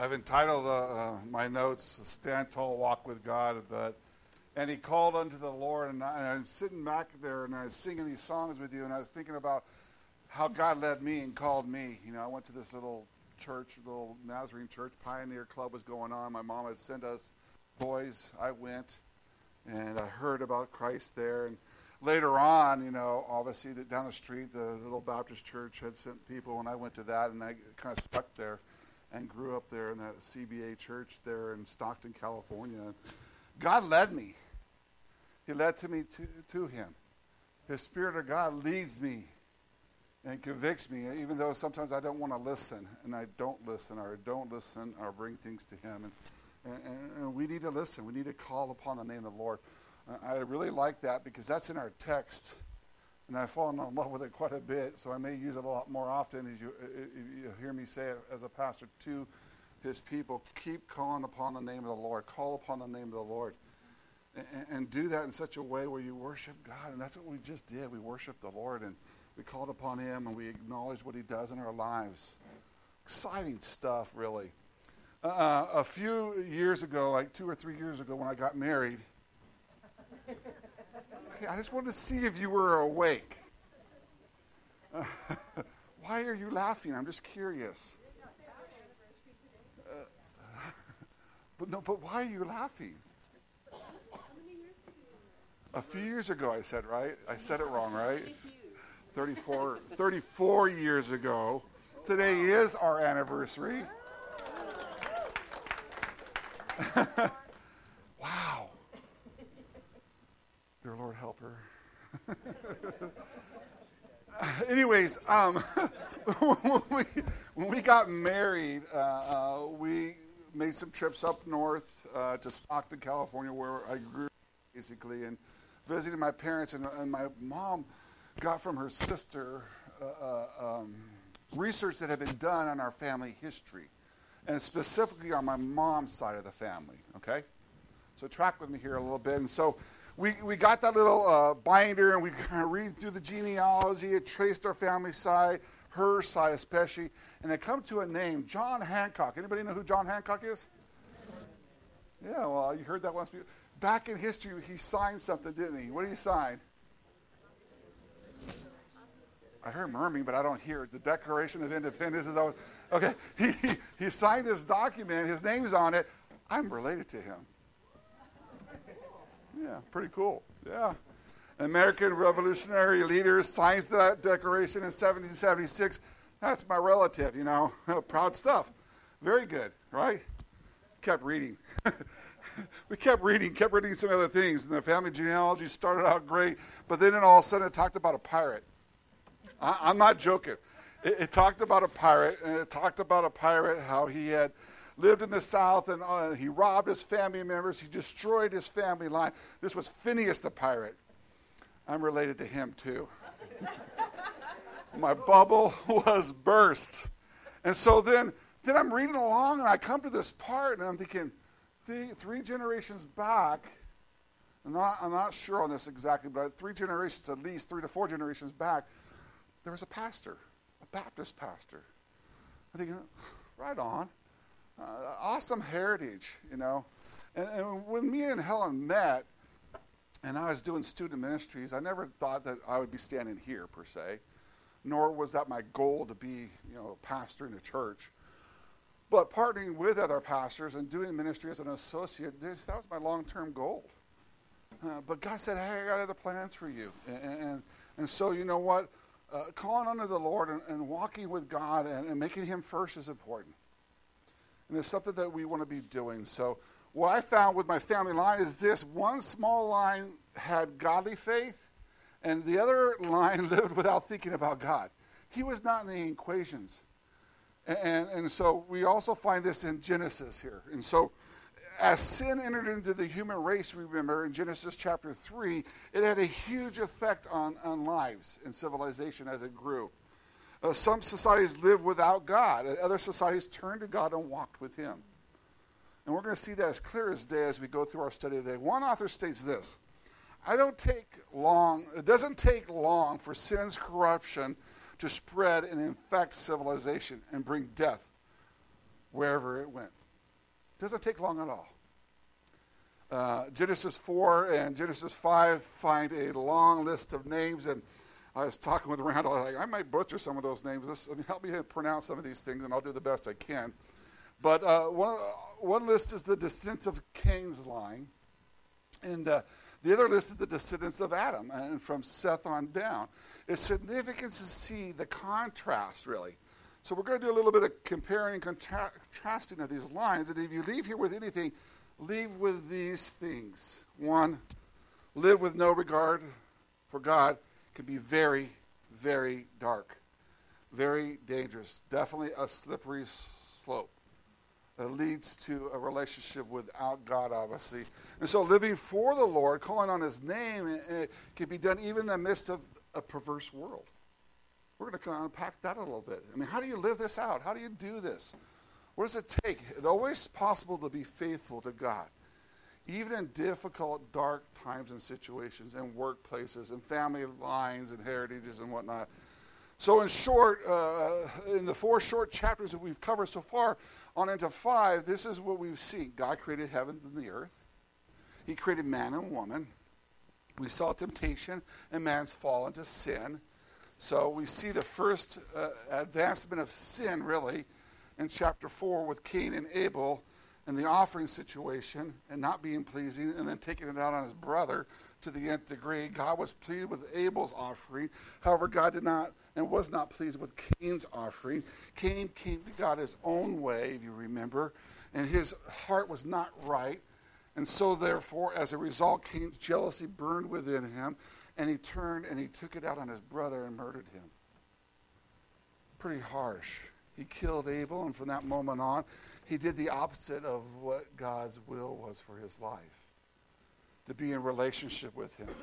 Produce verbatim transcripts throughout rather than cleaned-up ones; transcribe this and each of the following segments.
I've entitled uh, uh, my notes, Stand Tall, Walk with God, but, and he called unto the Lord, and, I, and I'm sitting back there, and I was singing these songs with you, and I was thinking about how God led me and called me. You know, I went to this little church, little Nazarene church, Pioneer Club was going on. My mom had sent us boys. I went, and I heard about Christ there, and later on, you know, obviously down the street, the little Baptist church had sent people, and I went to that, and I kind of stuck there and grew up there in that C B A church there in Stockton, California. God led me. He led to me to, to him. His Spirit of God leads me and convicts me, even though sometimes I don't want to listen, and I don't listen, or don't listen, or bring things to him. And, and, and we need to listen. We need to call upon the name of the Lord. I really like that because that's in our text, and I've fallen in love with it quite a bit, so I may use it a lot more often as you, if you hear me say it as a pastor to his people. Keep calling upon the name of the Lord. Call upon the name of the Lord. And, and do that in such a way where you worship God, and that's what we just did. We worshiped the Lord, and we called upon him, and we acknowledged what he does in our lives. Exciting stuff, really. Uh, a few years ago, like two or three years ago when I got married, okay, I just wanted to see if you were awake. Uh, why are you laughing? I'm just curious. Uh, but no, but why are you laughing? A few years ago, I said, right? I said it wrong, right? thirty-four, thirty-four years ago. Today is our anniversary. Wow. Dear Lord, help her. Anyways, um, when, we, when we got married, uh, uh, we made some trips up north uh, to Stockton, California, where I grew, basically, and visited my parents. And, and my mom got from her sister uh, uh, um, research that had been done on our family history, and specifically on my mom's side of the family, okay? So track with me here a little bit. And so we, we got that little uh, binder, and we kind of read through the genealogy. It traced our family side, her side especially, and it come to a name, John Hancock. Anybody know who John Hancock is? Yeah, well, you heard that once before. Back in history, he signed something, didn't he? What did he sign? I heard murmuring, but I don't hear it. The Declaration of Independence is always, okay. He, he he signed this document. His name's on it. I'm related to him. Yeah, pretty cool. Yeah. American revolutionary leader signs that declaration in seventeen seventy-six. That's my relative, you know. Proud stuff. Very good, right? Kept reading. We kept reading, kept reading some other things. And the family genealogy started out great, but then all of a sudden it talked about a pirate. I, I'm not joking. It, it talked about a pirate, and it talked about a pirate, how he had lived in the South, and uh, he robbed his family members. He destroyed his family line. This was Phineas the pirate. I'm related to him, too. My bubble was burst. And so then, then I'm reading along, and I come to this part, and I'm thinking, three, three generations back, I'm not, I'm not sure on this exactly, but three generations at least, three to four generations back, there was a pastor, a Baptist pastor. I'm thinking, right on. Uh, awesome heritage, you know. And, and when me and Helen met, and I was doing student ministries, I never thought that I would be standing here, per se, nor was that my goal to be, you know, a pastor in a church. But partnering with other pastors and doing ministry as an associate, this, that was my long-term goal. Uh, but God said, hey, I got other plans for you. And, and, and so, you know what? Uh, calling under the Lord and, and walking with God and, and making him first is important. And it's something that we want to be doing. So what I found with my family line is this. One small line had godly faith, and the other line lived without thinking about God. He was not in the equations. And, and, and so we also find this in Genesis here. And so as sin entered into the human race, remember, in Genesis chapter three, it had a huge effect on, on lives and civilization as it grew. Uh, some societies lived without God, and other societies turned to God and walked with him. And we're going to see that as clear as day as we go through our study today. One author states this: I don't take long, it doesn't take long for sin's corruption to spread and infect civilization and bring death. wherever it went. Doesn't take long at all. Uh, Genesis four and Genesis five find a long list of names, and I was talking with Randall. I was like, I might butcher some of those names. This, I mean, help me pronounce some of these things, and I'll do the best I can. But uh, one, one list is the descendants of Cain's line, and uh, the other list is the descendants of Adam, and from Seth on down. It's significant to see the contrast, really. So we're going to do a little bit of comparing and contra- contrasting of these lines, and if you leave here with anything, leave with these things. One, live with no regard for God can be very, very dark, very dangerous, definitely a slippery slope that leads to a relationship without God, obviously. And so living for the Lord, calling on his name, it, it can be done even in the midst of a perverse world. We're going to kind of unpack that a little bit. I mean, how do you live this out? How do you do this? What does it take? It's always possible to be faithful to God, even in difficult, dark times and situations and workplaces and family lines and heritages and whatnot. So in short, uh, in the four short chapters that we've covered so far, on into five, this is what we've seen. God created heavens and the earth. He created man and woman. We saw temptation and man's fall into sin. So we see the first uh, advancement of sin, really, in chapter four with Cain and Abel and the offering situation and not being pleasing and then taking it out on his brother to the nth degree. God was pleased with Abel's offering. However, God did not and was not pleased with Cain's offering. Cain came to God his own way, if you remember, and his heart was not right. And so, therefore, as a result, Cain's jealousy burned within him, and he turned and he took it out on his brother and murdered him. Pretty harsh. He killed Abel, and from that moment on, he did the opposite of what God's will was for his life, to be in relationship with him.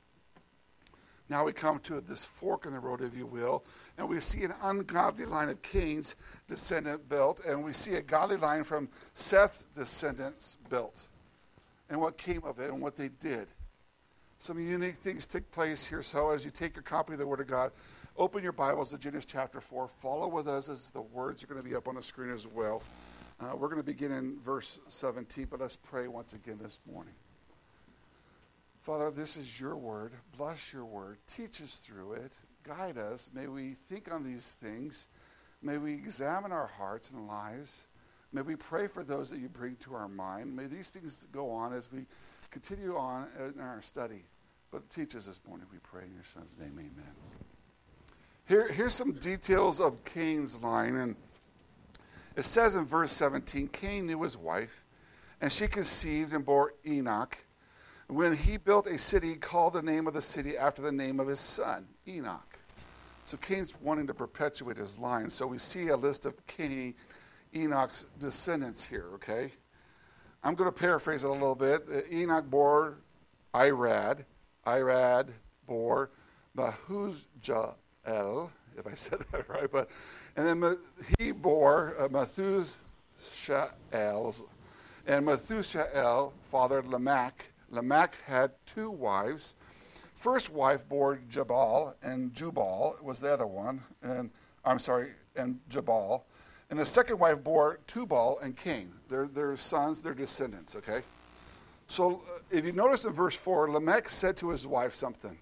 Now we come to this fork in the road, if you will, and we see an ungodly line of Cain's descendant built, and we see a godly line from Seth's descendants built, and what came of it and what they did. Some unique things took place here, so as you take your copy of the Word of God, open your Bibles to Genesis chapter four. Follow with us as the words are going to be up on the screen as well. Uh, we're going to begin in verse seventeen, but let's pray once again this morning. Father, this is your word. Bless your word. Teach us through it. Guide us. May we think on these things. May we examine our hearts and lives. May we pray for those that you bring to our mind. May these things go on as we continue on in our study. But teach us this morning, we pray in your Son's name, amen. Here, here's some details of Cain's line. And it says in verse seventeen, Cain knew his wife, and she conceived and bore Enoch. When he built a city, he called the name of the city after the name of his son, Enoch. So Cain's wanting to perpetuate his line. So we see a list of Cain, Enoch's descendants here, okay? I'm going to paraphrase it a little bit. Enoch bore Irad. Irad bore Mahuzjael, if I said that right. But and then he bore uh, Methuselah, and Methuselah fathered Lamech. Lamech had two wives. First wife bore Jabal, and Jubal was the other one. And I'm sorry, and Jabal. And the second wife bore Tubal and Cain. They're their sons, their descendants, okay? So uh, if you notice in verse four, Lamech said to his wife something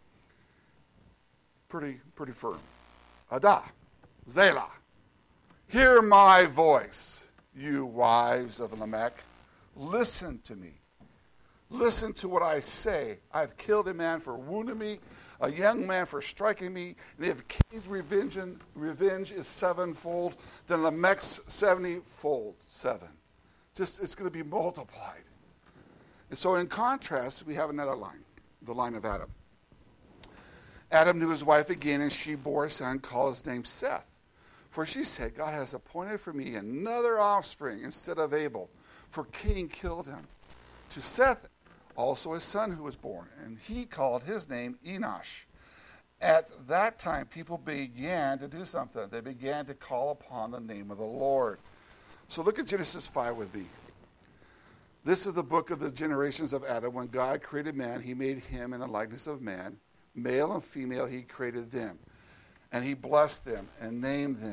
pretty, pretty firm. Ada, Zela, hear my voice, you wives of Lamech. Listen to me. Listen to what I say. I've killed a man for wounding me, a young man for striking me. And if Cain's revenge, revenge is sevenfold, then Lamech's seventy-fold seven. Just, it's going to be multiplied. And so in contrast, we have another line, the line of Adam. Adam knew his wife again, and she bore a son, called his name Seth. For she said, God has appointed for me another offspring instead of Abel, for Cain killed him. To Seth also a son who was born, and he called his name Enosh. At that time, people began to do something. They began to call upon the name of the Lord. So look at Genesis five with me. This is the book of the generations of Adam. When God created man, he made him in the likeness of man. Male and female, he created them. And he blessed them and named them.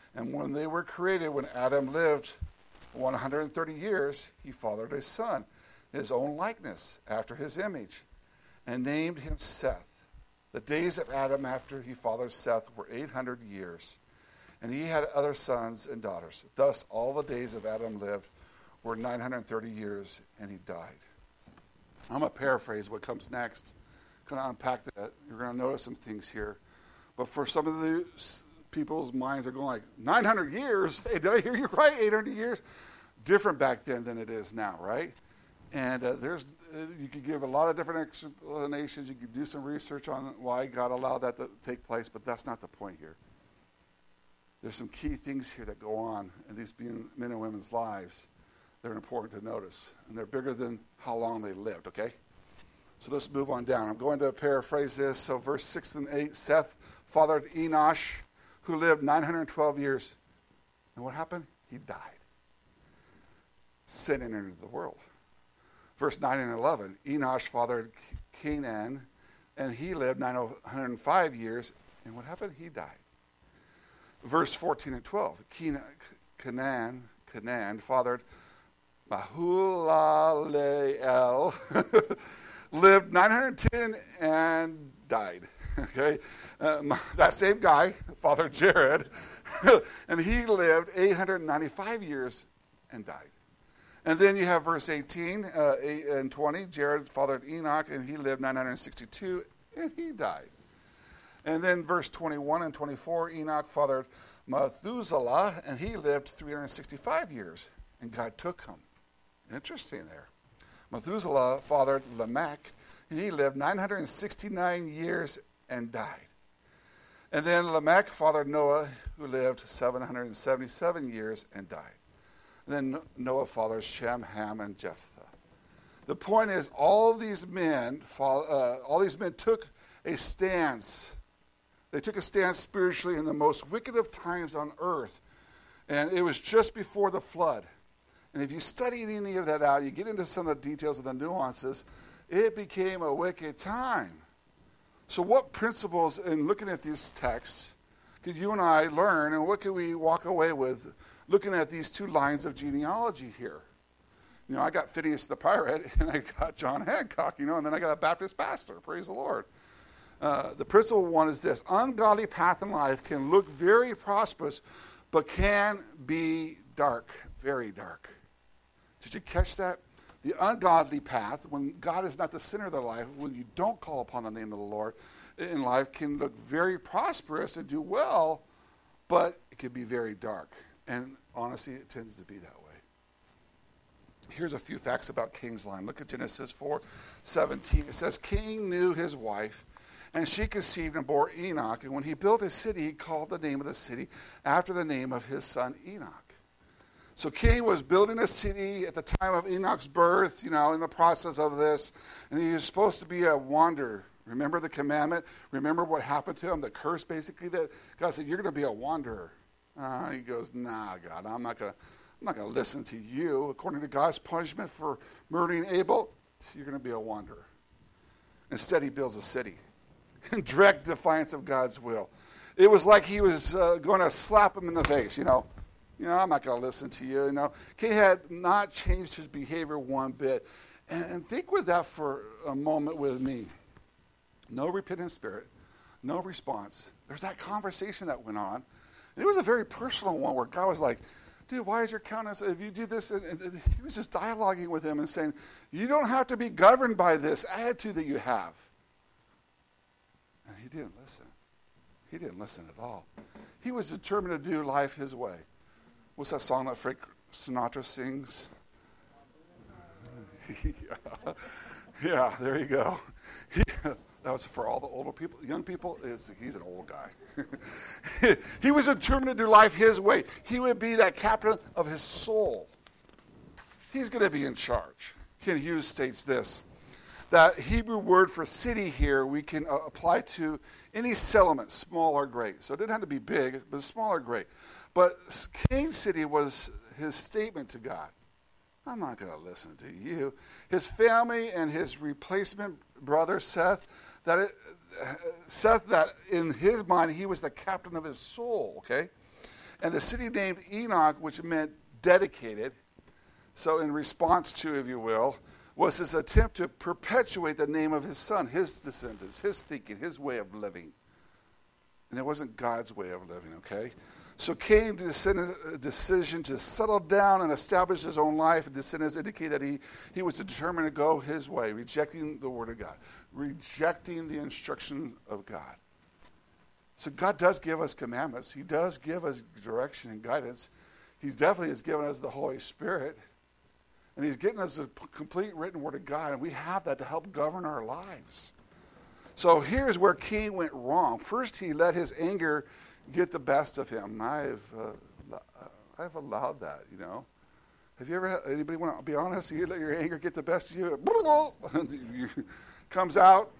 And when they were created, when Adam lived one hundred thirty years, he fathered a son, his own likeness, after his image, and named him Seth. The days of Adam after he fathered Seth were eight hundred years, and he had other sons and daughters. Thus all the days of Adam lived were nine hundred thirty years, and he died. I'm going to paraphrase what comes next. I'm going to unpack that. You're going to notice some things here. But for some of the people's minds are going like, nine hundred years? Hey, did I hear you right? eight hundred years? Different back then than it is now, right? And uh, there's, uh, you could give a lot of different explanations. You could do some research on why God allowed that to take place, but that's not the point here. There's some key things here that go on in these men and women's lives that are important to notice. And they're bigger than how long they lived, okay? So let's move on down. I'm going to paraphrase this. So verse six and eight, Seth fathered Enosh, who lived nine hundred twelve years. And what happened? He died. Sin entered the world. Verse nine and eleven, Enosh fathered Canaan, and he lived nine hundred five years. And what happened? He died. Verse fourteen and twelve, Canaan, Canaan fathered Mahulaleel, lived nine hundred ten and died. Okay, uh, that same guy, Father Jared, and he lived eight hundred ninety-five years and died. And then you have verse eighteen uh, eight and twenty. Jared fathered Enoch, and he lived nine hundred sixty-two, and he died. And then verse twenty-one and twenty-four, Enoch fathered Methuselah, and he lived three hundred sixty-five years, and God took him. Interesting there. Methuselah fathered Lamech, and he lived nine hundred sixty-nine years and died. And then Lamech fathered Noah, who lived seven hundred seventy-seven years and died. And then Noah fathers Shem, Ham, and Jephthah. The point is, all these men, uh, all these men took a stance. They took a stance spiritually in the most wicked of times on earth. And it was just before the flood. And if you study any of that out, you get into some of the details of the nuances, it became a wicked time. So what principles in looking at these texts could you and I learn, and what could we walk away with looking at these two lines of genealogy here? You know, I got Phineas the pirate, and I got John Hancock, you know, and then I got a Baptist pastor. Praise the Lord. Uh, the principle one is this: ungodly path in life can look very prosperous, but can be dark, very dark. Did you catch that? The ungodly path, when God is not the center of their life, when you don't call upon the name of the Lord in life, can look very prosperous and do well, but it can be very dark. And honestly, it tends to be that way. Here's a few facts about Cain's line. Look at Genesis four seventeen. It says, Cain knew his wife, and she conceived and bore Enoch. And when he built a city, he called the name of the city after the name of his son Enoch. So Cain was building a city at the time of Enoch's birth, you know, in the process of this. And he was supposed to be a wanderer. Remember the commandment? Remember what happened to him? The curse, basically, that God said, you're going to be a wanderer. Uh, he goes, nah, God, I'm not going to I'm not going to listen to you. According to God's punishment for murdering Abel, you're going to be a wanderer. Instead, he builds a city in direct defiance of God's will. It was like he was uh, going to slap him in the face, you know. You know, I'm not going to listen to you, you know. Cain had not changed his behavior one bit. And, and think with that for a moment with me. No repentant spirit, no response. There's that conversation that went on. And it was a very personal one where God was like, dude, why is your countenance, if you do this, and, and he was just dialoguing with him and saying, you don't have to be governed by this attitude that you have. And he didn't listen. He didn't listen at all. He was determined to do life his way. What's that song that Frank Sinatra sings? yeah. yeah, there you go. He, that was for all the older people. Young people, is he's an old guy. He was determined to do life his way. He would be that captain of his soul. He's going to be in charge. Ken Hughes states this, that Hebrew word for city here we can uh, apply to any settlement, small or great. So it didn't have to be big, but small or great. But Cain's city was his statement to God. I'm not going to listen to you. His family and his replacement brother Seth, that it, Seth, that in his mind he was the captain of his soul. Okay, And the city named Enoch, which meant dedicated, so in response to, if you will, was his attempt to perpetuate the name of his son, his descendants, his thinking, his way of living. And it wasn't God's way of living, okay? So Cain's decision to settle down and establish his own life and descendants indicate that he, he was determined to go his way, rejecting the word of God, rejecting the instruction of God. So God does give us commandments. He does give us direction and guidance. He definitely has given us the Holy Spirit. And he's getting us a complete written word of God, and we have that to help govern our lives. So here's where Cain went wrong. First, he let his anger get the best of him. I've uh, I've allowed that, you know. Have you ever had, anybody want to be honest? You let your anger get the best of you. Comes out.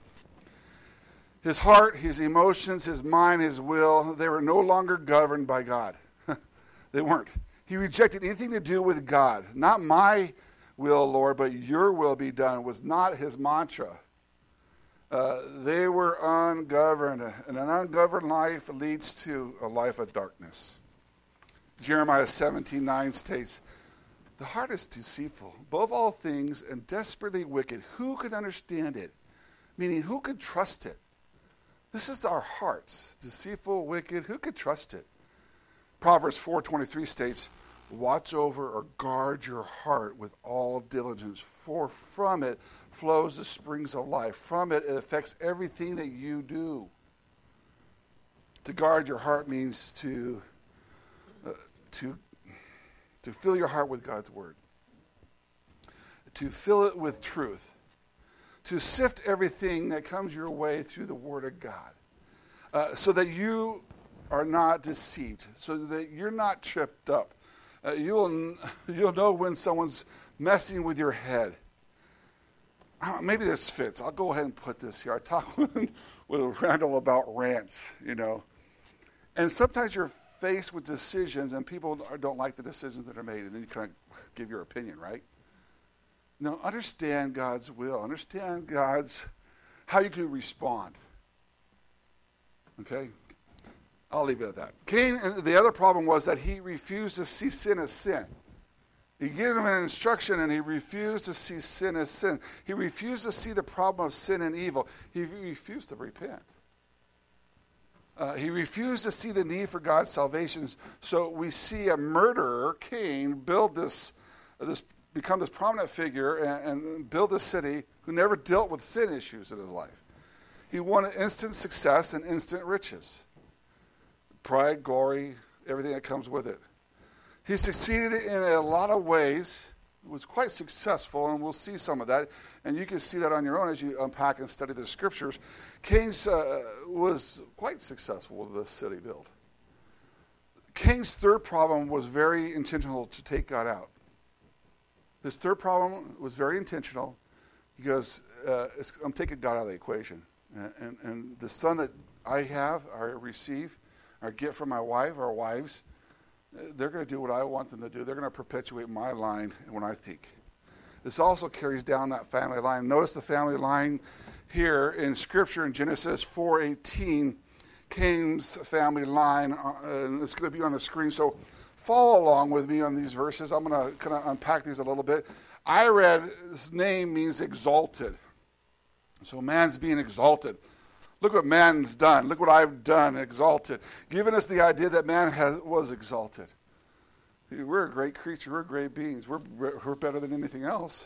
His heart, his emotions, his mind, his will, they were no longer governed by God. They weren't. He rejected anything to do with God. Not my will, Lord, but your will be done was not his mantra. Uh, they were ungoverned, and an ungoverned life leads to a life of darkness. Jeremiah seventeen nine states, the heart is deceitful, above all things, and desperately wicked. Who could understand it? Meaning, who could trust it? This is our hearts, deceitful, wicked. Who could trust it? Proverbs four twenty-three states, watch over or guard your heart with all diligence, for from it flows the springs of life. From it, it affects everything that you do. To guard your heart means to, uh, to, to fill your heart with God's word. To fill it with truth. To sift everything that comes your way through the word of God. Uh, so that you are not deceived. So that you're not tripped up. Uh, you'll you'll know when someone's messing with your head. Uh, maybe this fits. I'll go ahead and put this here. I talk with, with Randall about rants, you know. And sometimes you're faced with decisions and people don't like the decisions that are made. And then you kind of give your opinion, right? No, understand God's will. Understand God's, how you can respond. Okay? I'll leave it at that. Cain, the other problem was that he refused to see sin as sin. He gave him an instruction and he refused to see sin as sin. He refused to see the problem of sin and evil. He refused to repent. Uh, he refused to see the need for God's salvation. So we see a murderer, Cain, build this, this become this prominent figure and, and build a city who never dealt with sin issues in his life. He wanted instant success and instant riches. Pride, glory, everything that comes with it. He succeeded in a lot of ways. He was quite successful, and we'll see some of that. And you can see that on your own as you unpack and study the scriptures. Cain uh, was quite successful with the city build. Cain's third problem was very intentional to take God out. His third problem was very intentional because uh, it's, I'm taking God out of the equation. And, and, and the son that I have, I receive, or get from my wife or wives, they're going to do what I want them to do. They're going to perpetuate my line when I think. This also carries down that family line. Notice the family line here in Scripture in Genesis four eighteen, Cain's family line, uh, and it's going to be on the screen. So follow along with me on these verses. I'm going to kind of unpack these a little bit. I read his name means exalted. So man's being exalted. Look what man's done. Look what I've done, exalted. Giving us the idea that man has, was exalted. We're a great creature. We're great beings. We're, we're better than anything else.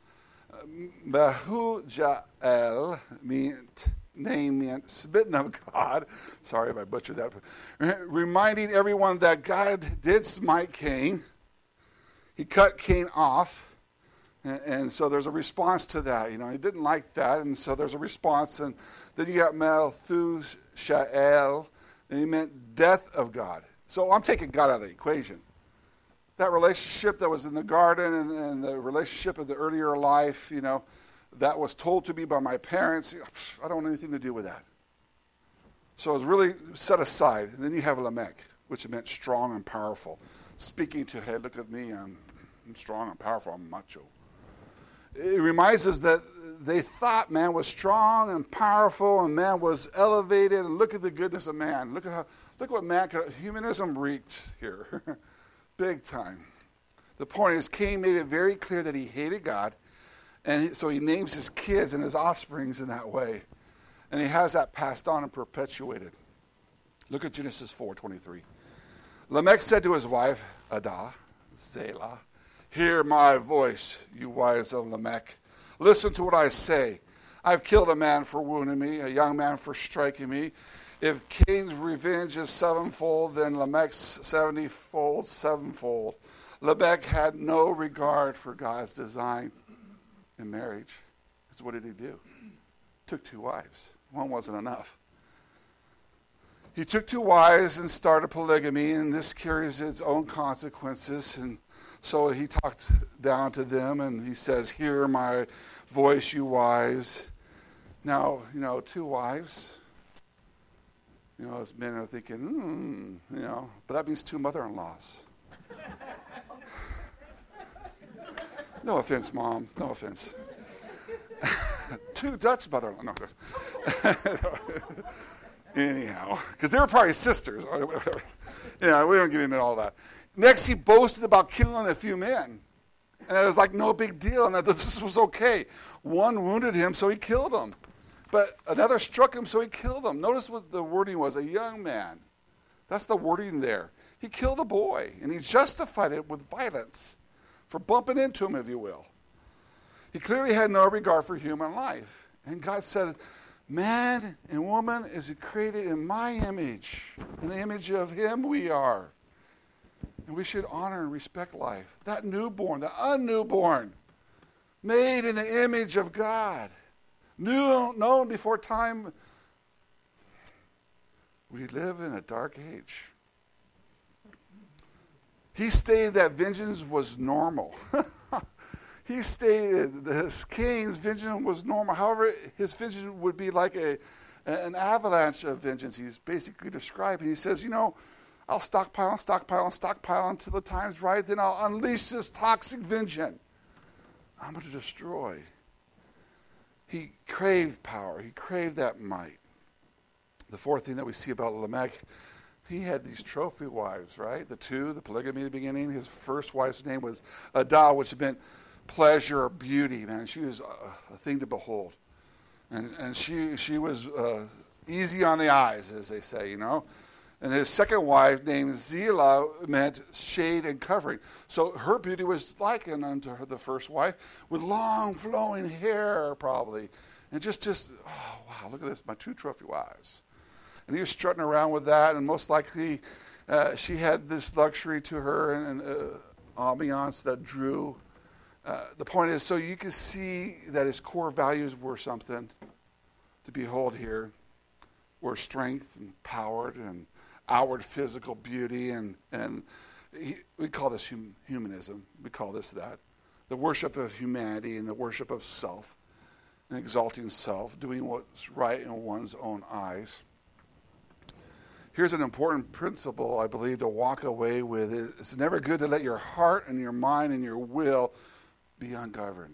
Mehujael meant, name meant smitten of God. Sorry if I butchered that. Reminding everyone that God did smite Cain. He cut Cain off. And, and so there's a response to that. You know, he didn't like that, and so there's a response. And then you got Methuselah, and he meant death of God. So I'm taking God out of the equation. That relationship that was in the garden and, and the relationship of the earlier life, you know, that was told to me by my parents. I don't want anything to do with that. So it was really set aside. And then you have Lamech, which meant strong and powerful. Speaking to, hey, look at me, I'm, I'm strong and powerful, I'm macho. it reminds us that they thought man was strong and powerful and man was elevated, and look at the goodness of man. Look at how, look what man could, humanism reeked here. Big time. The point is, Cain made it very clear that he hated God, and he, so he names his kids and his offsprings in that way. And he has that passed on and perpetuated. Look at Genesis four twenty-three. Lamech said to his wife, Adah, Selah, hear my voice, you wives of Lamech. Listen to what I say. I've killed a man for wounding me, a young man for striking me. If Cain's revenge is sevenfold, then Lamech's seventyfold, sevenfold. Lamech had no regard for God's design in marriage. So what did he do? Took two wives. One wasn't enough. He took two wives and started polygamy, and this carries its own consequences. And so he talked down to them, and he says, hear my voice, you wives. Now, you know, two wives, you know, as men are thinking, hmm, you know, but that means two mother-in-laws. No offense, Mom. No offense. Two Dutch mother-in-law. No. Anyhow, because they were probably sisters. Yeah, we don't get into all that. Next, he boasted about killing a few men. And it was like no big deal, and that this was okay. One wounded him, so he killed him. But another struck him, so he killed him. Notice what the wording was, a young man. That's the wording there. He killed a boy, and he justified it with violence for bumping into him, if you will. He clearly had no regard for human life. And God said, man and woman is created in my image. In the image of him we are. And we should honor and respect life. That newborn, the unnewborn, made in the image of God, knew, known before time. We live in a dark age. He stated that vengeance was normal. He stated that Cain's vengeance was normal. However, his vengeance would be like a an avalanche of vengeance. He's basically describing. He says, you know, I'll stockpile and stockpile and stockpile until the time's right. Then I'll unleash this toxic vengeance. I'm going to destroy. He craved power. He craved that might. The fourth thing that we see about Lamech, he had these trophy wives, right? The two, the polygamy at the beginning. His first wife's name was Adah, which meant pleasure or beauty, man. She was a, a thing to behold. And and she she was uh, easy on the eyes, as they say, you know. And his second wife, named Zillah, meant shade and covering. So her beauty was likened unto her, the first wife, with long flowing hair, probably. And just, just oh, wow, look at this, my two trophy wives. And he was strutting around with that, and most likely uh, she had this luxury to her and, and uh, ambiance that drew. Uh, the point is, so you can see that his core values were something to behold here, were strength and power and outward physical beauty, and and he, we call this hum, humanism. We call this that. The worship of humanity and the worship of self, and exalting self, doing what's right in one's own eyes. Here's an important principle, I believe, to walk away with. It's never good to let your heart and your mind and your will be ungoverned.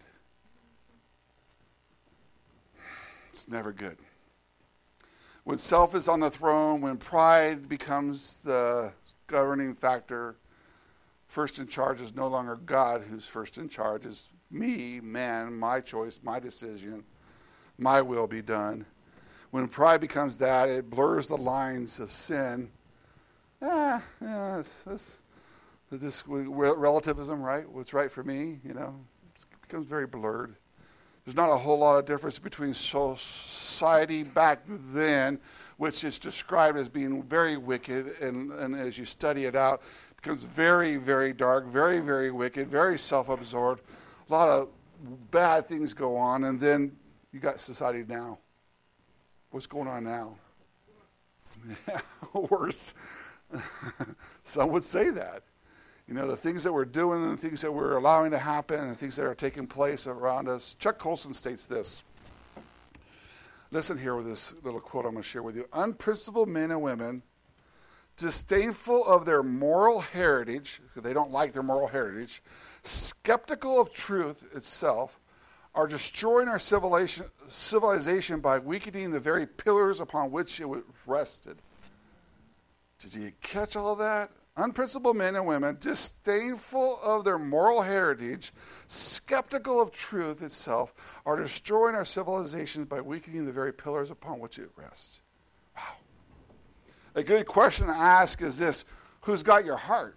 It's never good. When self is on the throne, when pride becomes the governing factor, first in charge is no longer God who's first in charge. It's me, man, my choice, my decision, my will be done. When pride becomes that, it blurs the lines of sin. Ah, yeah, it's, it's, this relativism, right? What's right for me, you know, it becomes very blurred. There's not a whole lot of difference between society back then, which is described as being very wicked, and, and as you study it out, it becomes very, very dark, very, very wicked, very self-absorbed. A lot of bad things go on, and then you got society now. What's going on now? Yeah, worse. Some would say that. You know, the things that we're doing and the things that we're allowing to happen and the things that are taking place around us. Chuck Colson states this. Listen here with this little quote I'm going to share with you. Unprincipled men and women, disdainful of their moral heritage, because they don't like their moral heritage, skeptical of truth itself, are destroying our civilization, civilization by weakening the very pillars upon which it was rested. Did you catch all that? Unprincipled men and women, disdainful of their moral heritage, skeptical of truth itself, are destroying our civilizations by weakening the very pillars upon which it rests. Wow. A good question to ask is this: who's got your heart?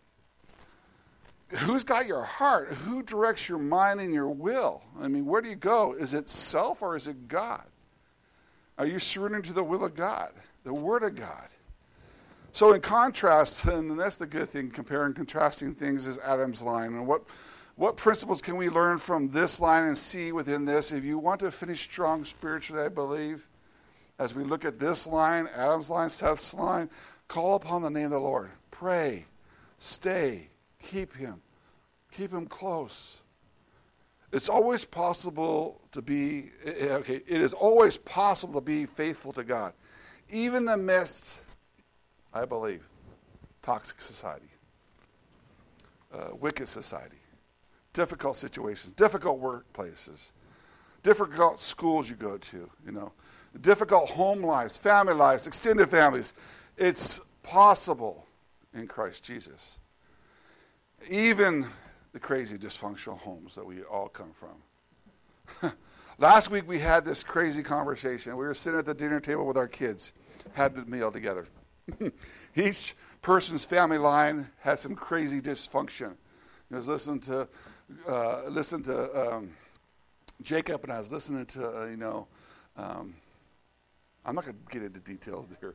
Who's got your heart? Who directs your mind and your will? I mean, where do you go? Is it self or is it God? Are you surrendering to the will of God, the Word of God? So in contrast, and that's the good thing, comparing, contrasting things, is Adam's line. And what, what principles can we learn from this line and see within this? If you want to finish strong spiritually, I believe, as we look at this line, Adam's line, Seth's line, call upon the name of the Lord. Pray, stay, keep him, keep him close. It's always possible to be, okay, it is always possible to be faithful to God, even amidst, I believe, toxic society, uh, wicked society, difficult situations, difficult workplaces, difficult schools you go to, you know, difficult home lives, family lives, extended families. It's possible in Christ Jesus. Even the crazy dysfunctional homes that we all come from. Last week we had this crazy conversation. We were sitting at the dinner table with our kids, had the meal together. Each person's family line had some crazy dysfunction. I was listening to, uh, listening to um, Jacob, and I was listening to, uh, you know, um, I'm not going to get into details here.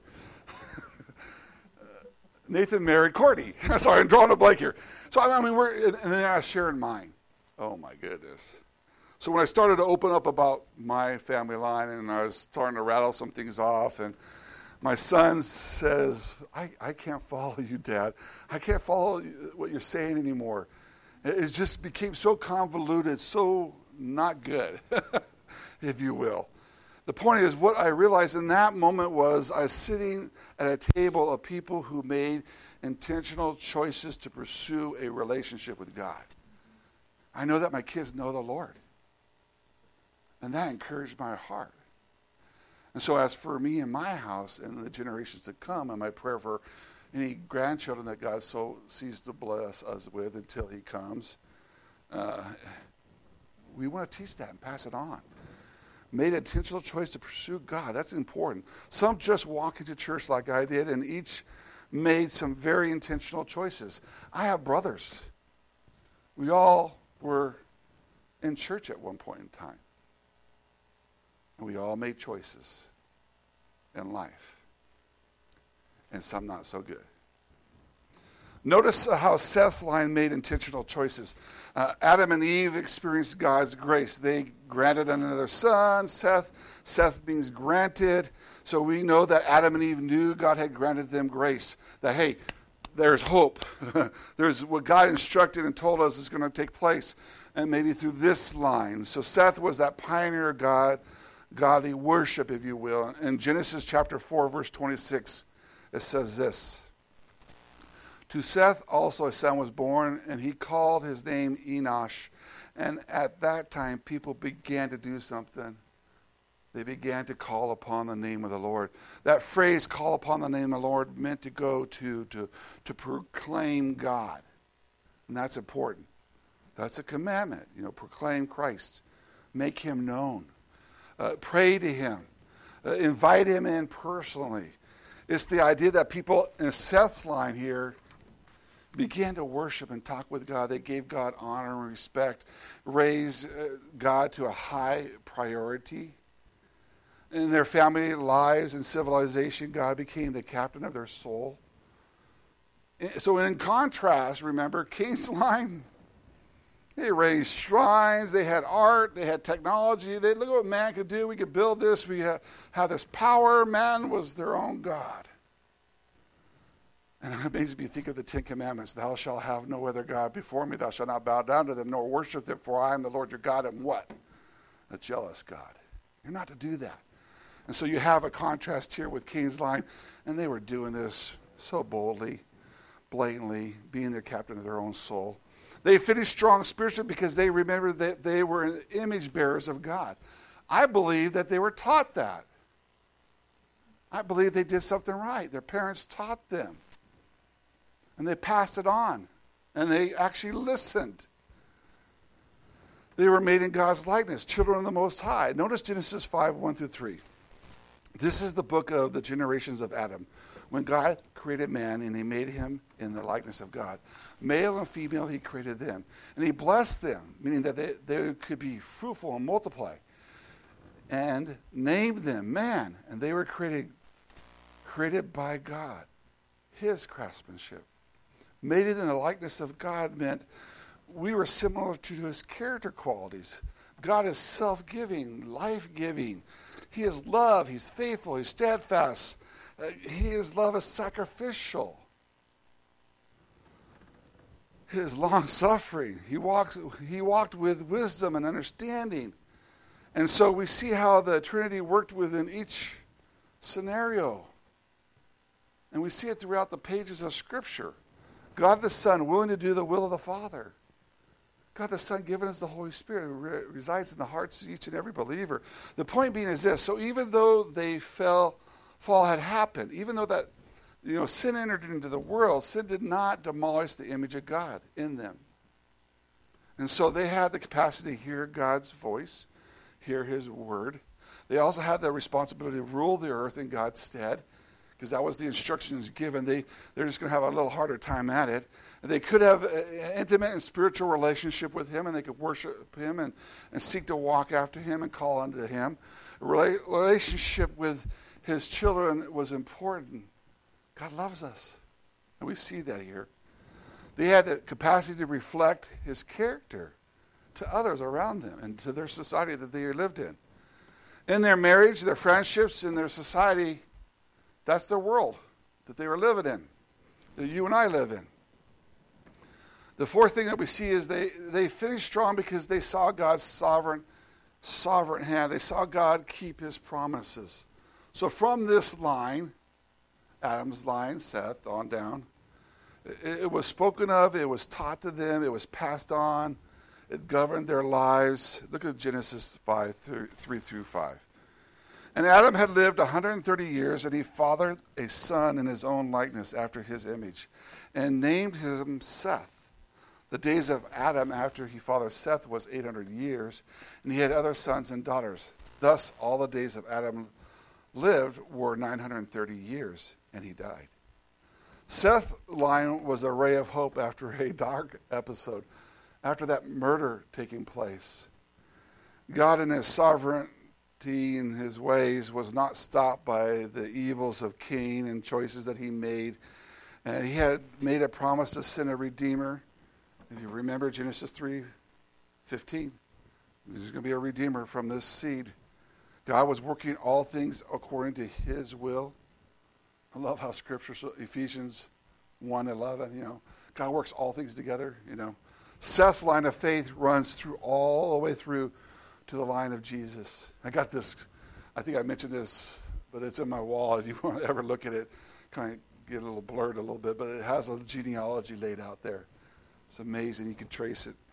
Nathan married Courtney. Sorry, I'm drawing a blank here. So I mean, we're and then I was sharing mine. Oh my goodness. So when I started to open up about my family line, and I was starting to rattle some things off, and my son says, I, I can't follow you, Dad. I can't follow what you're saying anymore. It, it just became so convoluted, so not good, if you will. The point is, what I realized in that moment was I was sitting at a table of people who made intentional choices to pursue a relationship with God. I know that my kids know the Lord. And that encouraged my heart. And so as for me and my house and the generations to come, and my prayer for any grandchildren that God so sees to bless us with until he comes, uh, we want to teach that and pass it on. Made an intentional choice to pursue God. That's important. Some just walk into church like I did, and each made some very intentional choices. I have brothers. We all were in church at one point in time. And we all made choices in life. And some not so good. Notice how Seth's line made intentional choices. Uh, Adam and Eve experienced God's grace. They granted another son. Seth, Seth means granted. So we know that Adam and Eve knew God had granted them grace. That, hey, there's hope. There's what God instructed and told us is going to take place. And maybe through this line. So Seth was that pioneer of God, godly worship, if you will. In Genesis chapter four, verse twenty-six, it says this. To Seth also a son was born, and he called his name Enosh. And at that time, people began to do something. They began to call upon the name of the Lord. That phrase, call upon the name of the Lord, meant to go to, to, to proclaim God. And that's important. That's a commandment. You know, proclaim Christ. Make him known. Uh, pray to him. Uh, invite him in personally. It's the idea that people in Seth's line here began to worship and talk with God. They gave God honor and respect, raised uh, God to a high priority. In their family lives and civilization, God became the captain of their soul. So in contrast, remember, Cain's line, they raised shrines, they had art, they had technology. They look at what man could do. We could build this. We have, have this power. Man was their own God. And it makes me think of the Ten Commandments. Thou shalt have no other God before me. Thou shalt not bow down to them, nor worship them, for I am the Lord your God. And what? A jealous God. You're not to do that. And so you have a contrast here with Cain's line. And they were doing this so boldly. blatantly, being their captain of their own soul. They finished strong spiritually because they remembered that they were image bearers of God. I believe that they were taught that. I believe they did something right. Their parents taught them. And they passed it on. And they actually listened. They were made in God's likeness, children of the Most High. Notice Genesis five, one through three. This is the book of the generations of Adam. When God created man and he made him in the likeness of God. Male and female, he created them. And he blessed them, meaning that they, they could be fruitful and multiply. And named them man. And they were created, created by God. His craftsmanship. Made it in the likeness of God meant we were similar to his character qualities. God is self-giving, life-giving. He is love. He's faithful. He's steadfast. Uh, his love is sacrificial. His long-suffering. He walks. He walked with wisdom and understanding. And so we see how the Trinity worked within each scenario. And we see it throughout the pages of Scripture. God the Son willing to do the will of the Father. God the Son giving us the Holy Spirit who re- resides in the hearts of each and every believer. The point being is this. So even though they fell, fall had happened, even though that, you know, sin entered into the world, sin did not demolish the image of God in them. And so they had the capacity to hear God's voice, hear his word. They also had the responsibility to rule the earth in God's stead, because that was the instructions given. They, they're just going to have a little harder time at it. And they could have an intimate and spiritual relationship with him, and they could worship him and, and seek to walk after him and call unto him. A rela- relationship with his children was important. God loves us. And we see that here. They had the capacity to reflect his character to others around them and to their society that they lived in. In their marriage, their friendships, in their society, that's their world that they were living in, that you and I live in. The fourth thing that we see is they, they finished strong because they saw God's sovereign, sovereign hand. They saw God keep his promises. So from this line, Adam's line, Seth, on down, it, it was spoken of, it was taught to them, it was passed on, it governed their lives. Look at Genesis five, three through five. And Adam had lived one hundred thirty years, and he fathered a son in his own likeness after his image, and named him Seth. The days of Adam after he fathered Seth was eight hundred years, and he had other sons and daughters. Thus all the days of Adam lived were nine hundred thirty years, and he died. Seth's line was a ray of hope after a dark episode, after that murder taking place. God in his sovereignty in his ways was not stopped by the evils of Cain and choices that he made. And he had made a promise to send a redeemer. If you remember Genesis three fifteen, there's going to be a redeemer from this seed. God was working all things according to his will. I love how Scripture, Ephesians one eleven, you know, God works all things together, you know. Seth's line of faith runs through all the way through to the line of Jesus. I got this, I think I mentioned this, but it's in my wall if you want to ever look at it. Kind of get a little blurred a little bit, but it has a genealogy laid out there. It's amazing. You can trace it.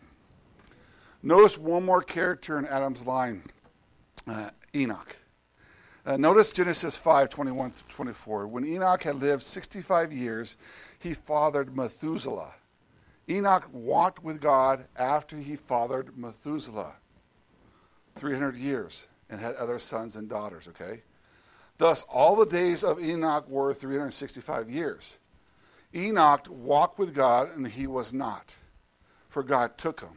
Notice one more character in Adam's line, uh, Enoch. Uh, notice Genesis five, twenty-one through twenty-four. When Enoch had lived sixty-five years, he fathered Methuselah. Enoch walked with God after he fathered Methuselah. three hundred years, and had other sons and daughters, okay? Thus, all the days of Enoch were three hundred sixty-five years. Enoch walked with God, and he was not, for God took him.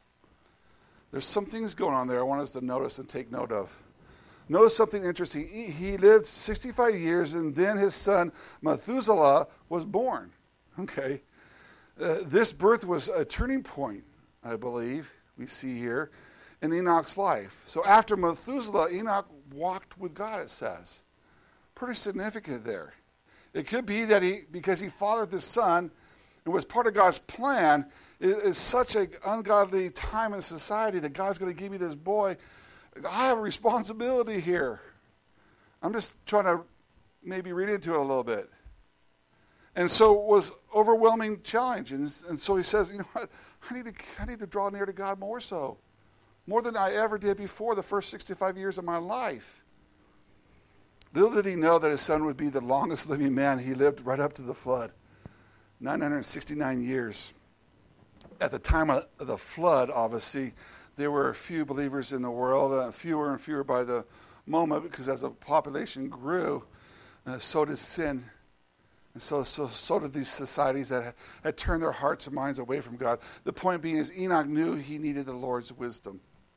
There's some things going on there I want us to notice and take note of. Notice something interesting. He, he lived sixty-five years, and then his son Methuselah was born, okay? Uh, this birth was a turning point, I believe, we see here, in Enoch's life. So after Methuselah, Enoch walked with God, it says. Pretty significant there. It could be that he, because he fathered this son, and was part of God's plan, it is such an ungodly time in society that God's going to give me this boy. I have a responsibility here. I'm just trying to maybe read into it a little bit. And so it was overwhelming challenge. And, and so he says, you know what, I need to I need to draw near to God more so. More than I ever did before the first sixty-five years of my life. Little did he know that his son would be the longest living man. He lived right up to the flood. nine hundred sixty-nine years. At the time of the flood, obviously, there were a few believers in the world, uh, fewer and fewer by the moment, because as the population grew, uh, so did sin. And so, so, so did these societies that had, had turned their hearts and minds away from God. The point being is Enoch knew he needed the Lord's wisdom.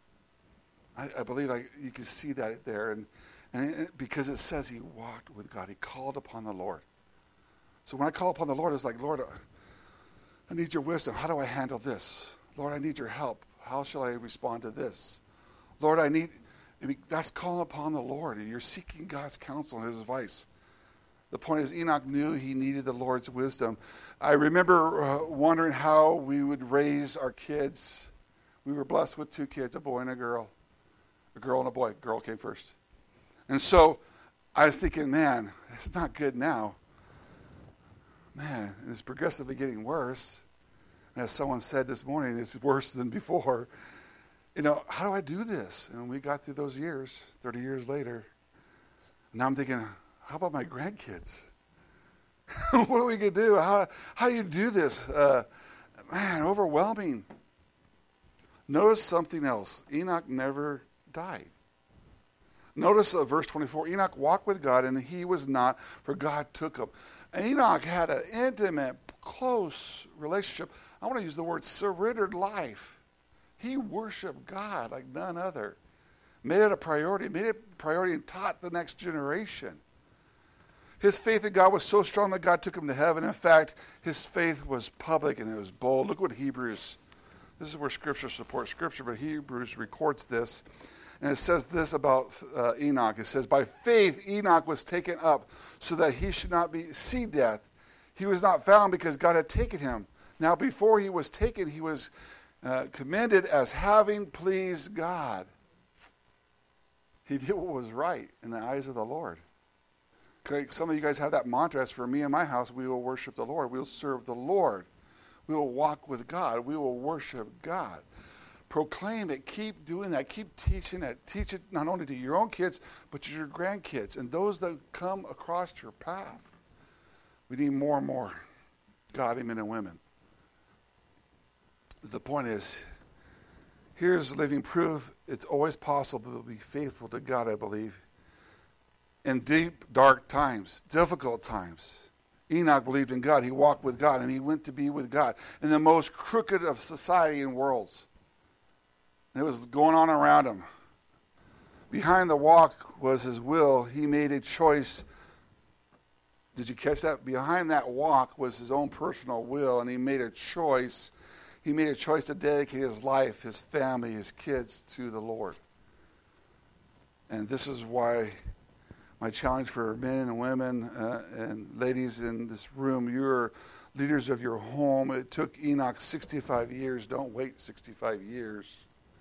I, I believe I, you can see that there. And, and it, because it says he walked with God. He called upon the Lord. So when I call upon the Lord, it's like, Lord, I need your wisdom. How do I handle this? Lord, I need your help. How shall I respond to this? Lord, I need... I mean, that's calling upon the Lord. You're seeking God's counsel and his advice. The point is, Enoch knew he needed the Lord's wisdom. I remember uh, wondering how we would raise our kids. We were blessed with two kids, a boy and a girl. A girl and a boy. Girl came first. And so I was thinking, man, it's not good now. Man, it's progressively getting worse. And as someone said this morning, it's worse than before. You know, how do I do this? And we got through those years, thirty years later. Now I'm thinking, how about my grandkids? What are we going to do? How, how do you do this? Uh, man, overwhelming. Notice something else. Enoch never died. Notice uh, verse twenty-four. Enoch walked with God, and he was not, for God took him. Enoch had an intimate, close relationship. I want to use the word surrendered life. He worshiped God like none other. Made it a priority. Made it a priority and taught the next generation. His faith in God was so strong that God took him to heaven. In fact, his faith was public and it was bold. Look what Hebrews, this is where Scripture supports Scripture, but Hebrews records this. And it says this about uh, Enoch. It says, by faith Enoch was taken up so that he should not be see death. He was not found because God had taken him. Now before he was taken, he was uh, commended as having pleased God. He did what was right in the eyes of the Lord. Some of you guys have that mantra. As for me and my house, we will worship the Lord. We will serve the Lord. We will walk with God. We will worship God. Proclaim it. Keep doing that. Keep teaching it. Teach it not only to your own kids, but to your grandkids and those that come across your path. We need more and more godly men and women. The point is, here's living proof. It's always possible to be faithful to God, I believe. In deep, dark times, difficult times. Enoch believed in God. He walked with God, and he went to be with God in the most crooked of society and worlds. And it was going on around him. Behind the walk was his will. He made a choice. Did you catch that? Behind that walk was his own personal will, and he made a choice. He made a choice to dedicate his life, his family, his kids to the Lord. And this is why my challenge for men and women uh, and ladies in this room, you're leaders of your home. It took Enoch sixty-five years. Don't wait sixty-five years.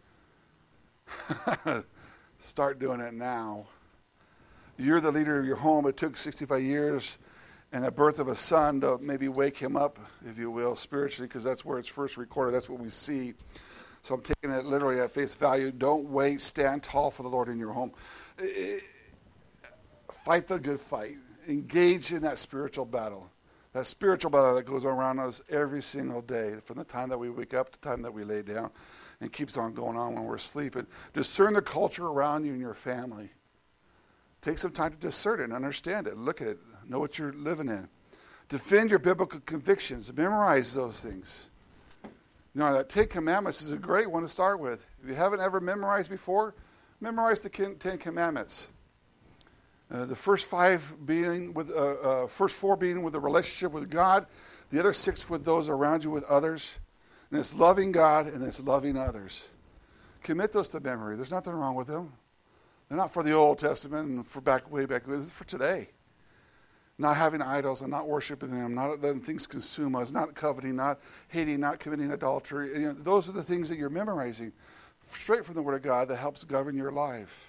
Start doing it now. You're the leader of your home. It took sixty-five years and the birth of a son to maybe wake him up, if you will, spiritually, because that's where it's first recorded. That's what we see. So I'm taking it literally at face value. Don't wait. Stand tall for the Lord in your home. It, Fight the good fight. Engage in that spiritual battle. That spiritual battle that goes around us every single day, from the time that we wake up to the time that we lay down, and keeps on going on when we're sleeping. Discern the culture around you and your family. Take some time to discern it and understand it. Look at it. Know what you're living in. Defend your biblical convictions. Memorize those things. You know, that Ten Commandments is a great one to start with. If you haven't ever memorized before, memorize the Ten Commandments. Uh, the first five being with, uh, uh, first four being with a relationship with God, the other six with those around you, with others, and it's loving God and it's loving others. Commit those to memory. There's nothing wrong with them. They're not for the Old Testament and for back way back. It's for today. Not having idols and not worshiping them, not letting things consume us, not coveting, not hating, not committing adultery. You know, those are the things that you're memorizing straight from the Word of God that helps govern your life.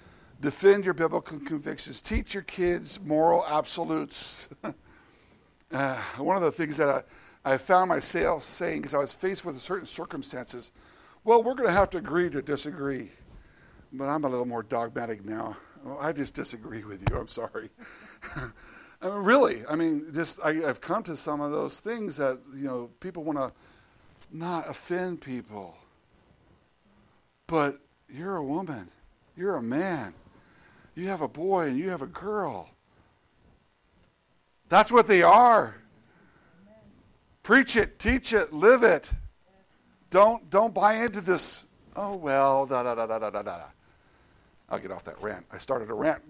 Defend your biblical convictions. Teach your kids moral absolutes. Uh, one of the things that I, I found myself saying, because I was faced with certain circumstances, well, we're going to have to agree to disagree. But I'm a little more dogmatic now. Well, I just disagree with you. I'm sorry. I mean, really, I mean, just I, I've come to some of those things that, you know, people want to not offend people. But you're a woman. You're a man. You have a boy and you have a girl. That's what they are. Amen. Preach it, teach it, live it. Don't don't buy into this, oh, well, da da da da da da da. I'll get off that rant. I started a rant.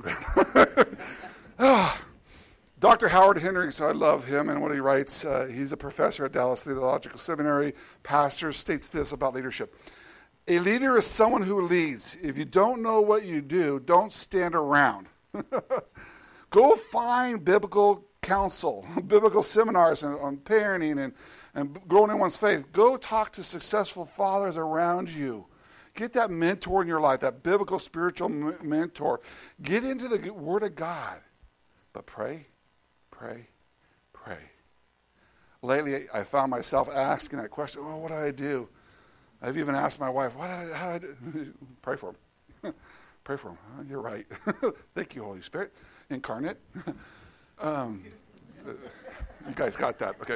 oh. Doctor Howard Hendricks, I love him and what he writes. Uh, he's a professor at Dallas Theological Seminary. Pastor states this about leadership. A leader is someone who leads. If you don't know what you do, don't stand around. Go find biblical counsel, biblical seminars on, on parenting and, and growing in one's faith. Go talk to successful fathers around you. Get that mentor in your life, that biblical spiritual m- mentor. Get into the Word of God. But pray, pray, pray. Lately, I found myself asking that question, oh, what do I do? I've even asked my wife, what do I, how do I do? Pray for him. Pray for him. Oh, you're right. Thank you, Holy Spirit. Incarnate. um, you guys got that. Okay.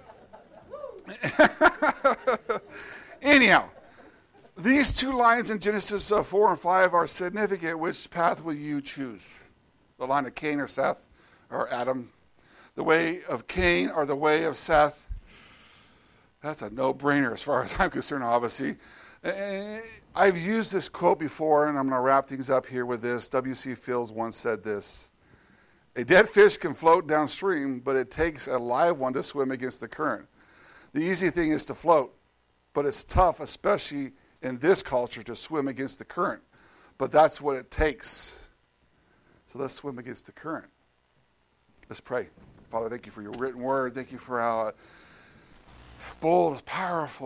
Anyhow, these two lines in Genesis uh, four and five are significant. Which path will you choose? The line of Cain or Seth or Adam? The way of Cain or the way of Seth? That's a no-brainer as far as I'm concerned, obviously. Uh, I've used this quote before, and I'm going to wrap things up here with this. W C Fields once said this: a dead fish can float downstream, but it takes a live one to swim against the current. The easy thing is to float, but it's tough, especially in this culture, to swim against the current. But that's what it takes. So let's swim against the current. Let's pray. Father, thank you for your written word. Thank you for how bold, powerful,